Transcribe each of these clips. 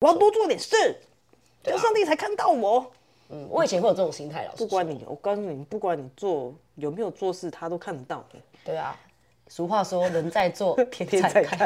我要多做点事，这样上帝才看到我。 我以前会有这种心态，老师。 不管你，我告诉你，不管你做有没有做事，他都看得到的。 对啊，俗话说人在做，天天在看。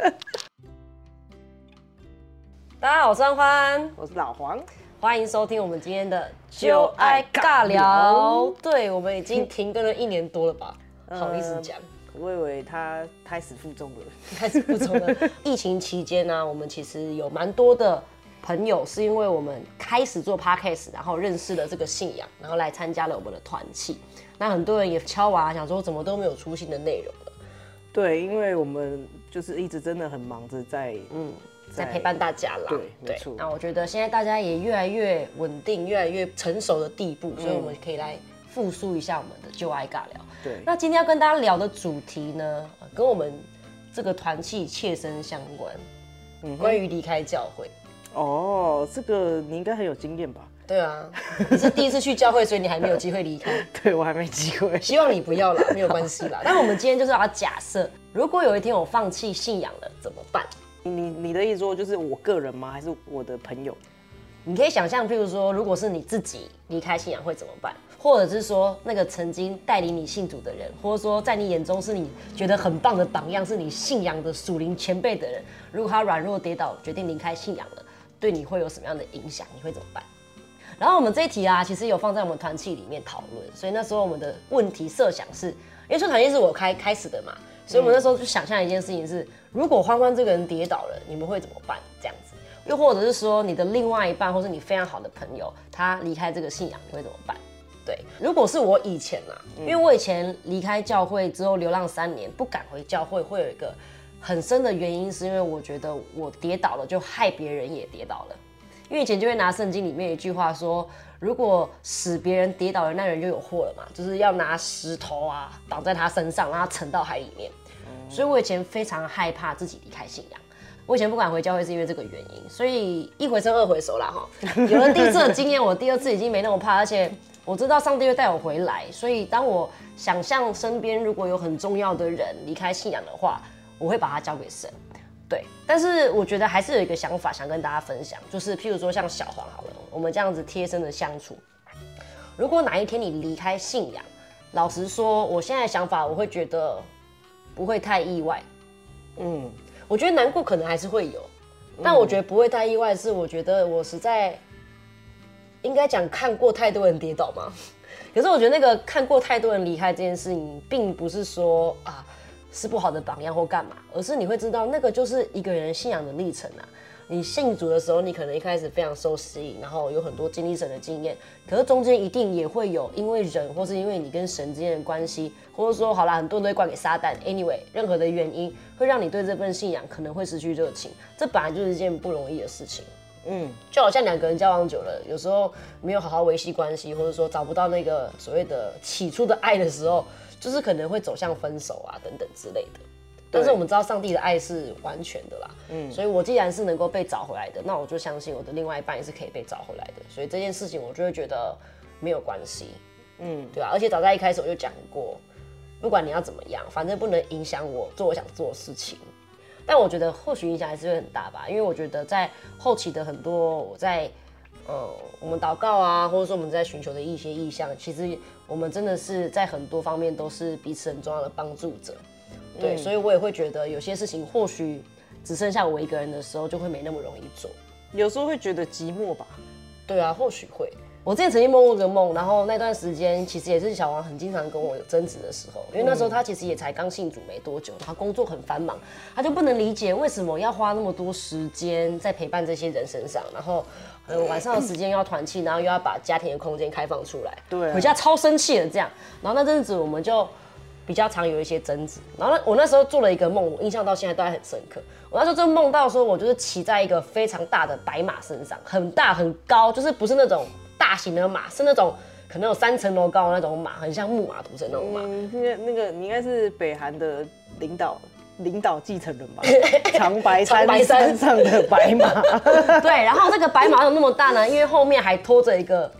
大家好，我是欢欢， 我是老黄， 欢迎收听我们今天的就爱尬聊。对，我们已经停更了1年多了吧？好意思讲。 我以为他胎死腹中了， 开始不从了。疫情期间呢，我们其实有蛮多的朋友是因为我们开始做 podcast， 然后认识了这个信仰，然后来参加了我们的团契。那很多人也敲碗想说，怎么都没有出新的内容了。 对，因为我们就是一直真的很忙着在陪伴大家啦。 对，没错。 那我觉得现在大家也越来越稳定，越来越成熟的地步，所以我们可以来复述一下我们的就爱尬聊。 对， 那今天要跟大家聊的主题呢，跟我们这个团契切身相关，关于离开教会。 哦，这个你应该很有经验吧？ 对啊，你是第一次去教会，所以你还没有机会离开。 对，我还没机会。 希望你不要啦，没有关系啦。但我们今天就是要假设，如果有一天我放弃信仰了，怎么办？ 你的意思说就是我个人吗？还是我的朋友？ 你可以想象，譬如说，如果是你自己离开信仰会怎么办？或者是说，那个曾经带领你信主的人，或者说在你眼中是你觉得很棒的榜样，是你信仰的属灵前辈的人，如果他软弱跌倒，决定离开信仰了，对你会有什么样的影响？你会怎么办？然后我们这一题啊，其实有放在我们团契里面讨论，所以那时候我们的问题设想是，因为说团契是我开始的嘛，所以我们那时候就想象一件事情是，如果欢欢这个人跌倒了，你们会怎么办？这样子，又或者是说你的另外一半，或是你非常好的朋友，他离开这个信仰，你会怎么办？对，如果是我以前啊，因为我以前离开教会之后流浪3年，不敢回教会，会有一个很深的原因，是因为我觉得我跌倒了，就害别人也跌倒了。因为以前就会拿圣经里面有一句话说，如果使别人跌倒了，那人就有祸了嘛，就是要拿石头啊绑在他身上，让他沉到海里面。所以我以前非常害怕自己离开信仰。我以前不敢回教会是因为这个原因，所以1回生2回熟啦哈。有了第1次的经验，我第2次已经没那么怕，而且我知道上帝会带我回来。所以当我想象身边如果有很重要的人离开信仰的话，我会把它交给神。对，但是我觉得还是有一个想法想跟大家分享，就是譬如说像小黄好了，我们这样子贴身的相处，如果哪一天你离开信仰，老实说，我现在的想法我会觉得不会太意外。我觉得难过可能还是会有，但我觉得不会太意外，是我觉得我实在应该讲看过太多人跌倒嘛。可是我觉得那个看过太多人离开这件事情，并不是说啊是不好的榜样或干嘛，而是你会知道那个就是一个人信仰的历程啊。你信主的时候，你可能一开始非常受吸引，然后有很多经历神的经验，可是中间一定也会有因为人，或是因为你跟神之间的关系，或者说好啦，很多人都会怪给撒旦。anyway， 任何的原因会让你对这份信仰可能会失去热情，这本来就是一件不容易的事情。就好像2个人交往久了，有时候没有好好维系关系，或者说找不到那个所谓的起初的爱的时候，就是可能会走向分手啊等等之类的。但是我们知道上帝的爱是完全的啦，所以我既然是能够被找回来的，那我就相信我的另外一半也是可以被找回来的，所以这件事情我就会觉得没有关系，对吧？而且早在一开始我就讲过，不管你要怎么样，反正不能影响我做我想做的事情。但我觉得或许影响还是会很大吧，因为我觉得在后期的很多我在我们祷告啊，或者说我们在寻求的一些意向，其实我们真的是在很多方面都是彼此很重要的帮助者。对，所以我也会觉得有些事情或许只剩下我一个人的时候，就会没那么容易做。 有时候会觉得寂寞吧？ 对啊，或许会。我之前曾经梦过个梦，然后那段时间其实也是小王很经常跟我有争执的时候，因为那时候他其实也才刚信主没多久，然后工作很繁忙，他就不能理解为什么要花那么多时间在陪伴这些人身上，然后晚上的时间又要团契，然后又要把家庭的空间开放出来， 对， 回家超生气的这样。然后那阵子我们就比较常有一些争执，然后我那时候做了一个梦，我印象到现在都还很深刻。我那时候就梦到说，我就是骑在一个非常大的白马身上，很大很高，就是不是那种大型的马，是那种可能有3层楼高的那种马，很像木马屠城那种马。 那个你应该是北韩的领导继承人吧？长白山上的白马。 对，然后这个白马有那么大呢，因为后面还拖着一个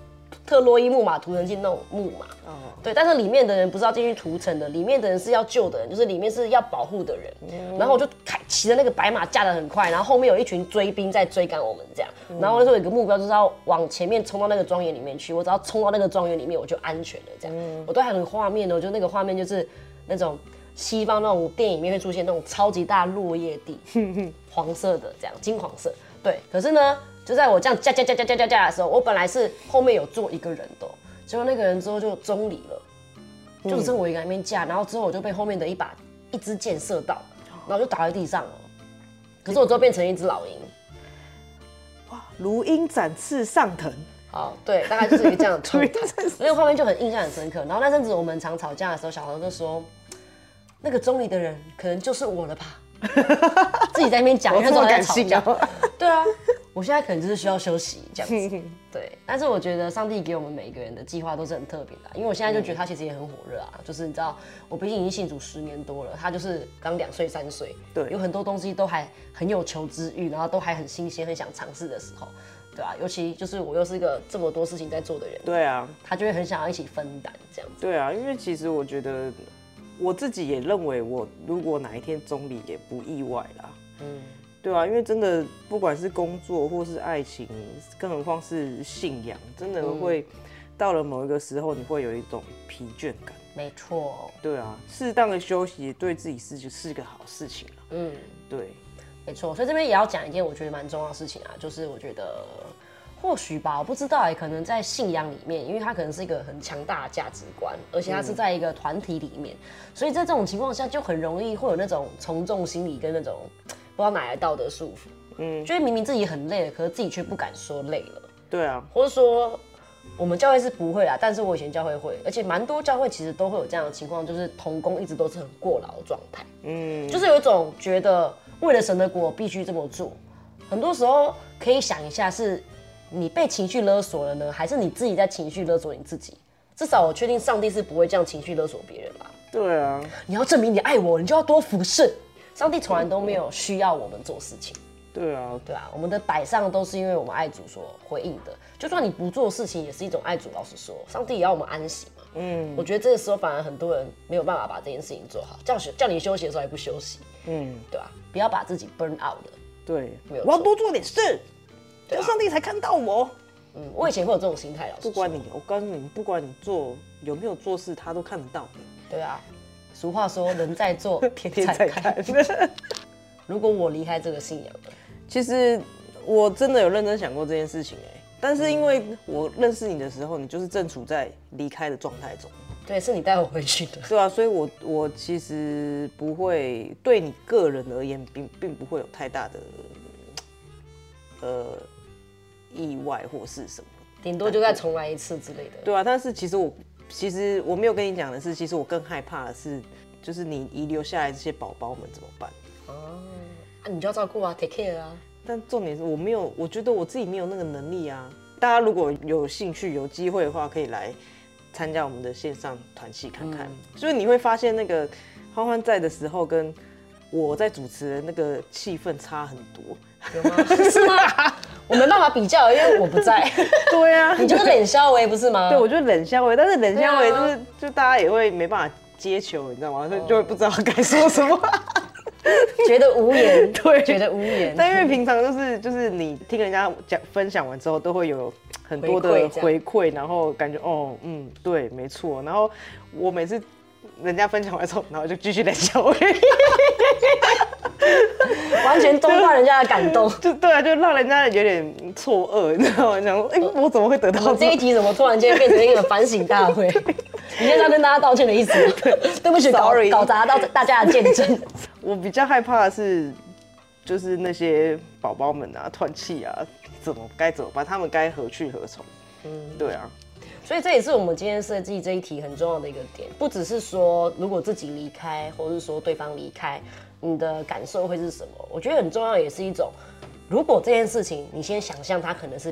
特洛伊木马屠城记那种木马。对，但是里面的人不是要进去屠城的，里面的人是要救的人，就是里面是要保护的人。然后我就骑着那个白马驾得很快，然后后面有一群追兵在追赶我们这样。然后那时候有一个目标就是要往前面冲到那个庄园里面去，我只要冲到那个庄园里面我就安全了这样。我都还很画面哦，就那个画面就是那种西方那种电影里面会出现那种超级大落叶地，黄色的这样金黄色。对，可是呢，就在我这样驾的时候，我本来是后面有坐一个人的。结果那个人之后就中离了，就只剩我一个人在那边架，然后之后我就被后面的一支箭射到，然后就倒在地上了。可是我之后变成一只老鹰， 哇，如鹰展翅上腾。 好，对，大概就是一个这样的状态。那个画面就很印象很深刻。然后那阵子我们常吵架的时候，小黄就说，那个中离的人可能就是我了吧。自己在那边讲，因为那时候在吵架。对啊，我现在可能就是需要休息这样子。对，但是我觉得上帝给我们每一个人的计划都是很特别的，因为我现在就觉得他其实也很火热啊。就是你知道，我毕竟已经信主10年多了，他就是刚2岁3岁，对，有很多东西都还很有求知欲，然后都还很新鲜，很想尝试的时候，对啊，尤其就是我又是一个这么多事情在做的人， 对啊，他就会很想要一起分担这样子。 对啊，因为其实我觉得。我自己也认为，我如果哪一天中离也不意外啦。对啊，因为真的不管是工作或是爱情，更何况是信仰，真的会到了某一个时候，你会有一种疲倦感。 没错。 对啊，适当的休息对自己是个好事情啦。对， 没错。所以这边也要讲一件我觉得蛮重要的事情啊，就是我觉得。或许吧，我不知道可能在信仰里面，因为它可能是一个很强大的价值观，而且它是在一个团体里面，所以在这种情况下就很容易会有那种从众心理跟那种不知道哪来道德束缚，就是明明自己很累了，可是自己却不敢说累了。 对啊， 或者说我们教会是不会啦，但是我以前教会会，而且蛮多教会其实都会有这样的情况，就是同工一直都是很过劳的状态，就是有一种觉得为了神的国必须这么做，很多时候可以想一下是。你被情绪勒索了呢，还是你自己在情绪勒索你自己？至少我确定上帝是不会这样情绪勒索别人吧。 对啊， 你要证明你爱我，你就要多服侍。上帝从来都没有需要我们做事情。 对啊， 我们的摆上都是因为我们爱主所回应的。就算你不做事情，也是一种爱主。老实说，上帝也要我们安息嘛。我觉得这个时候反而很多人没有办法把这件事情做好，叫你休息的时候还不休息。对吧？不要把自己 burn out 了。 对，我要多做点事。让上帝才看到我。 我以前会有这种心态，老师。 不管你，我告诉你，不管你做有没有做事，他都看得到你。 对啊，俗话说，人在做，天在看。如果我离开这个信仰了， 其实我真的有认真想过这件事情但是因为我认识你的时候，你就是正处在离开的状态中。 对，是你带我回去的。 对啊，所以我其实不会对你个人而言，并不会有太大的意外或是什么， 顶多就再重来一次之类的。 对啊，但是其实我没有跟你讲的是，其实我更害怕的是，就是你遗留下来这些宝宝们怎么办？ 你就要照顾啊 ，take care 啊。 但重点是我觉得我自己没有那个能力啊。大家如果有兴趣、有机会的话，可以来参加我们的线上团契看看。就是你会发现，那个欢欢在的时候，跟我在主持的那个气氛差很多。 有吗？是吗？我没办法比较，因为我不在。 对啊， 你就是冷笑微不是吗？ 对，我就是冷笑微，但是冷笑微就大家也会没办法接球，你知道吗？就会不知道该说什么， 觉得无言。 对， 觉得无言。 但因为平常就是你听人家分享完之后，都会有很多的回馈，然后感觉对，没错。然后我每次人家分享完之后，然后就继续冷笑微。 完全中断人家的感动， 就对啊，就让人家有点错愕，你知道吗？想说，我怎么会得到这一集？怎么突然间变成一个反省大会？你现在要跟大家道歉的意思吗？对不起，搞砸到大家的见证。 我比较害怕的是，就是那些宝宝们啊、团契啊，该怎么办？他们该何去何从？对啊。 所以这也是我们今天设计这一题很重要的一个点，不只是说如果自己离开，或是说对方离开，你的感受会是什么？我觉得很重要，也是一种，如果这件事情你先想象它可能是必然发生的话，我们会有一个什么样的应变的措施，可以让自己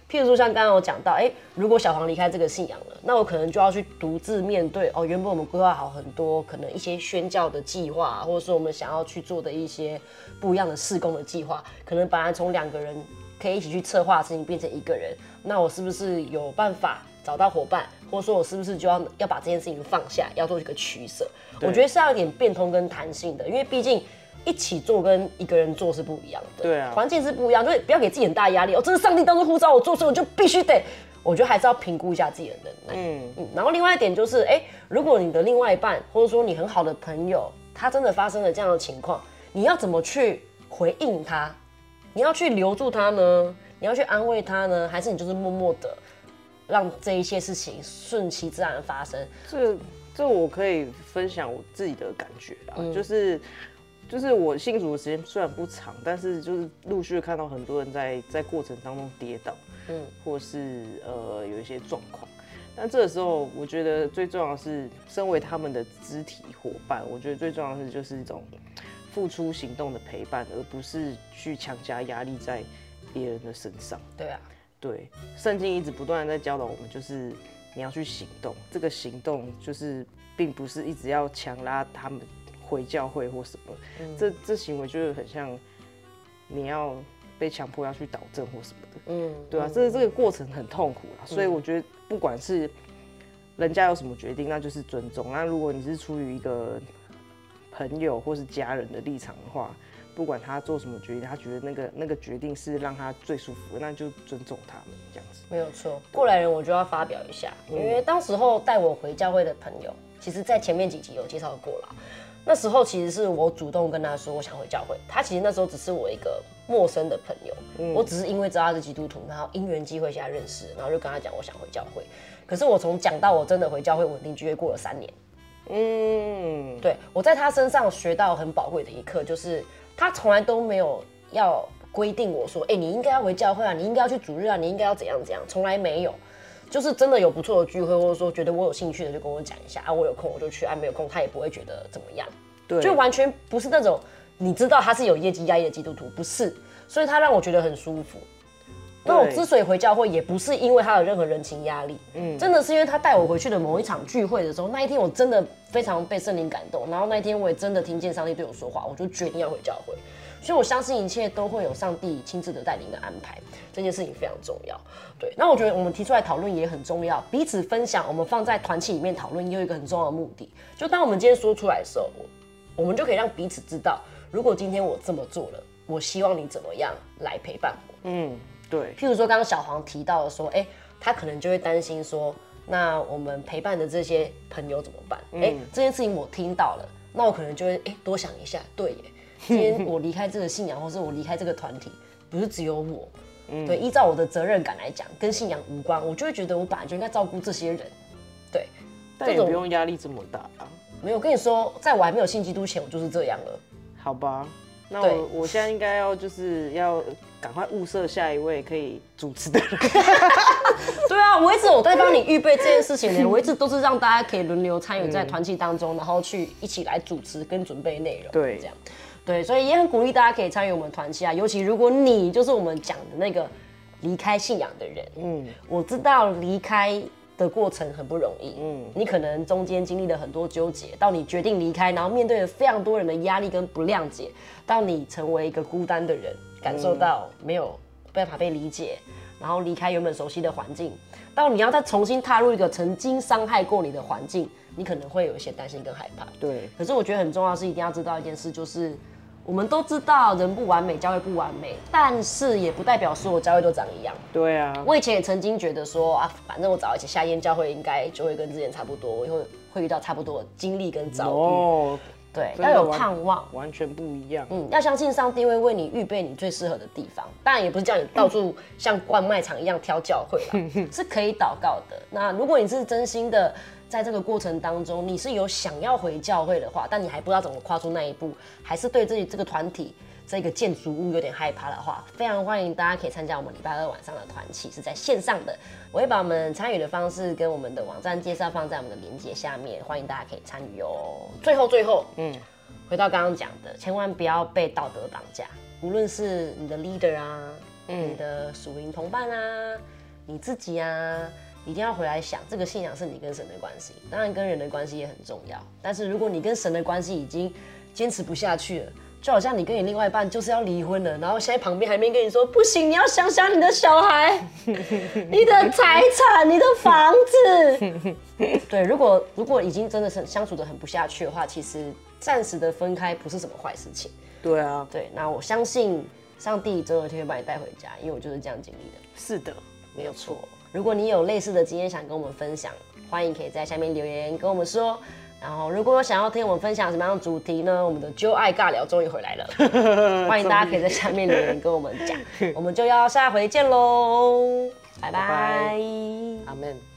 譬如说像刚刚有讲到，如果小黄离开这个信仰了，那我可能就要去独自面对原本我们规划好很多可能一些宣教的计划，或者说我们想要去做的一些不一样的事工的计划，可能本来从2个人可以一起去策划的事情变成1个人，那我是不是有办法找到伙伴，或者说我是不是就要把这件事情放下，要做一个取舍？我觉得是要有点变通跟弹性的，因为毕竟一起做跟1个人做是不一样的， 对啊， 环境是不一样，就是不要给自己很大压力。这是上帝当初呼召我做，所以我就必须得。我觉得还是要评估一下自己的能耐。然后另外一点就是，如果你的另外一半或者说你很好的朋友，他真的发生了这样的情况，你要怎么去回应他？你要去留住他呢？你要去安慰他呢？还是你就是默默的让这一些事情顺其自然的发生？ 这我可以分享我自己的感觉啦，就是我信主的时间虽然不长，但是就是陆续看到很多人在过程当中跌倒，或是有一些状况。但这个时候，我觉得最重要的是，身为他们的肢体伙伴，我觉得最重要的是就是一种付出行动的陪伴，而不是去强加压力在别人的身上。 对啊， 对，圣经一直不断的在教导我们，就是你要去行动。这个行动就是并不是一直要强拉他们回教会或什么，这行为就是很像你要被强迫要去导正或什么的，对啊，这个过程很痛苦啦，所以我觉得不管是人家有什么决定，那就是尊重。那如果你是出于一个朋友或是家人的立场的话，不管他做什么决定，他觉得那个决定是让他最舒服的，那就尊重他们这样子。 没有错，过来人我就要发表一下，因为当时候带我回教会的朋友，其实在前面几集有介绍过了。那时候其实是我主动跟他说我想回教会，他其实那时候只是我一个陌生的朋友，我只是因为知道他是基督徒，然后因缘机会下认识，然后就跟他讲我想回教会。可是我从讲到我真的回教会稳定聚会过了3年，对，我在他身上学到很宝贵的一课，就是他从来都没有要规定我说，你应该要回教会啊，你应该要去主日啊，你应该要怎样怎样，从来没有。就是真的有不错的聚会，或者说觉得我有兴趣的，就跟我讲一下啊，我有空我就去，没有空他也不会觉得怎么样， 对， 就完全不是那种你知道他是有业绩压力的基督徒，不是，所以他让我觉得很舒服。那我之所以回教会，也不是因为他有任何人情压力，真的是因为他带我回去的某一场聚会的时候，那一天我真的非常被圣灵感动，然后那一天我也真的听见上帝对我说话，我就决定要回教会。所以我相信一切都会有上帝亲自的带领跟安排，这件事情非常重要。对，那我觉得我们提出来讨论也很重要，彼此分享，我们放在团契里面讨论，也有一个很重要的目的，就当我们今天说出来的时候，我们就可以让彼此知道，如果今天我这么做了，我希望你怎么样来陪伴我。 对。 譬如说，刚刚小黄提到的说，他可能就会担心说，那我们陪伴的这些朋友怎么办？这件事情我听到了，那我可能就会多想一下，对耶。今天我离开这个信仰，或是我离开这个团体，不是只有我，对，依照我的责任感来讲，跟信仰无关，我就会觉得我本来就应该照顾这些人，对， 但也不用压力这么大啊。 没有，跟你说，在我还没有信基督前，我就是这样了。 好吧，那我现在应该就是要赶快物色下一位可以主持的人。 对啊，我一直有在帮你预备这件事情呢，我一直都是让大家可以轮流参与在团契当中，然后去一起来主持跟准备内容， 对， 这样。对，所以也很鼓励大家可以参与我们团契啊，尤其如果你就是我们讲的那个离开信仰的人，我知道离开的过程很不容易，你可能中间经历了很多纠结，到你决定离开，然后面对了非常多人的压力跟不谅解，到你成为一个孤单的人，感受到没有办法被理解，然后离开原本熟悉的环境，到你要再重新踏入一个曾经伤害过你的环境，你可能会有一些担心跟害怕。 对， 可是我觉得很重要的是一定要知道一件事，就是我们都知道人不完美，教会不完美，但是也不代表所有教会都长一样。 对啊， 我以前也曾经觉得说啊，反正我找一起下间教会应该就会跟之前差不多，我以后会遇到差不多的经历跟遭遇。对，要有盼望， 完全不一样。 要相信上帝会为你预备你最适合的地方。当然也不是叫你到处像逛卖场一样挑教会啦，是可以祷告的。那如果你是真心的，在这个过程当中，你是有想要回教会的话，但你还不知道怎么跨出那一步，还是对这个团体、这个建筑物有点害怕的话，非常欢迎大家可以参加我们礼拜2晚上的团契，是在线上的。我会把我们参与的方式跟我们的网站介绍放在我们的连结下面，欢迎大家可以参与哦。最后，回到刚刚讲的，千万不要被道德绑架，无论是你的 leader 啊，你的属灵同伴啊， 你自己啊，一定要回来想，这个信仰是你跟神的关系，当然跟人的关系也很重要。但是如果你跟神的关系已经坚持不下去了，就好像你跟你另外一半就是要离婚了，然后现在旁边还没跟你说不行，你要想想你的小孩、你的财产、你的房子。对，如果已经真的是相处得很不下去的话，其实暂时的分开不是什么坏事情。 对啊， 对，那我相信上帝总有一天会把你带回家，因为我就是这样经历的。 是的， 没有错。如果你有类似的经验想跟我们分享，欢迎可以在下面留言跟我们说。然后，如果有想要听我们分享什么样的主题呢？我们的就爱尬聊终于回来了，欢迎大家可以在下面留言跟我们讲。我们就要下回见喽，拜拜， 阿门。